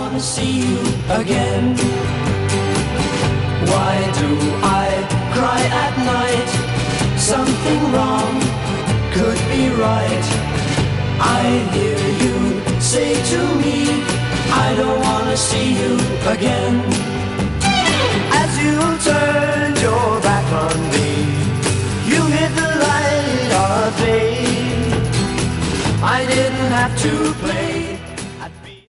wanna see you again. Why do I cry at night? Something wrong could be right. I hear you say to me, I don't wanna see you again. As you turned your back on me, you hit the light of day. I didn't have to play